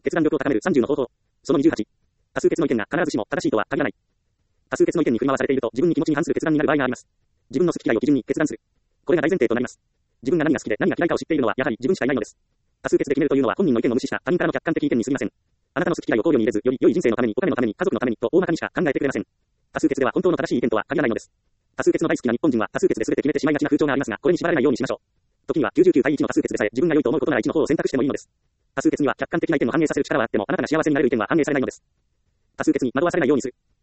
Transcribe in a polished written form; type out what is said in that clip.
決断力を高める30の方法。その28。多数決の意見が必ずしも正しいとは限らない。多数決の意見に振り回されていると自分に気持ちに反する決断になる場合があります。自分の好き嫌いを基準に決断する。これが大前提となります。自分が何が好きで何が嫌いかを知っているのはやはり自分しかいないのです。多数決で決めるというのは本人の意見を無視した他人からの客観的意見に過ぎません。あなたの好き嫌いを考慮に入れず、より良い人生のために、お金のために、家族のためにと大まかにしか考えてくれません。多数決では本当の正しい意見とは限らないのです。多数決の大好きな日本人は多数決で全て決めてしまいがちな風潮がありますが、これに縛られないようにしましょう。時には99対1の多数決でさえ自分が良いと思うことなら1の方を選択してもいいのです。多数決には客観的な意見を反映させる力はあっても、あなたが幸せになれる意見は反映されないのです。多数決に惑わされないようにする。